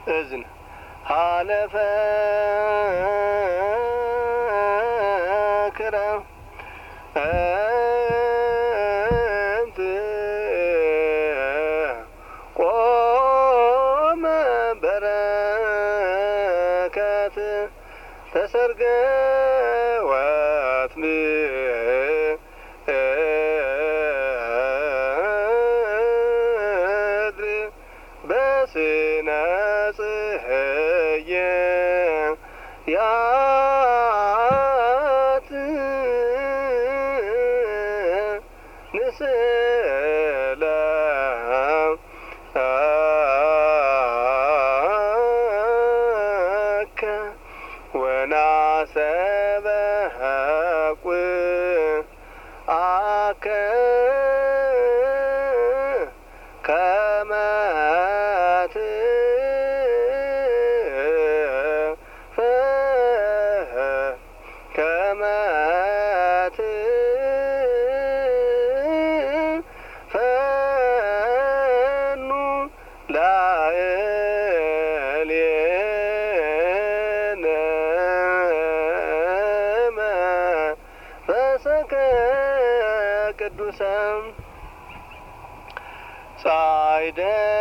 እዝን ሀለፈ ክረም እንት ቆመ በረከት ተሰርገ ወትም በስነ ጽሕየ ያት ንስለ ወናሰበሐቁ አከ ከመ ትፈኑ ላዕሌነ መንፈሰከ ቅዱሰ ጻዕደ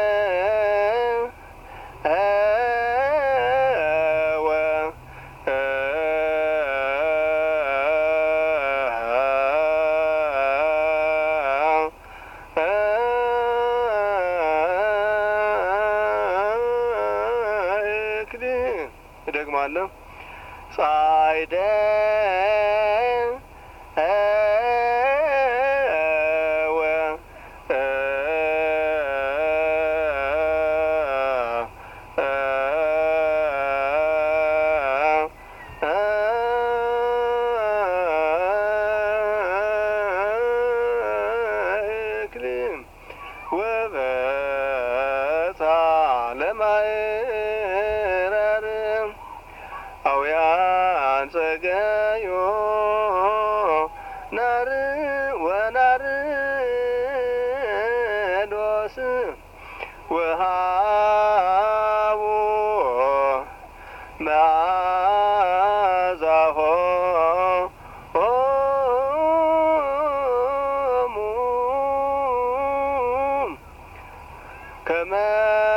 ደግማለሁ ጻዕደ ወበጻ ለማዕረር አውያን ጸገዮ ናር ወናርዶስ ወሃቦ መዓዛሆ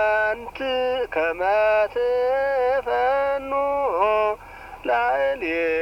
ከመ ትፈኑ ላዕሌነ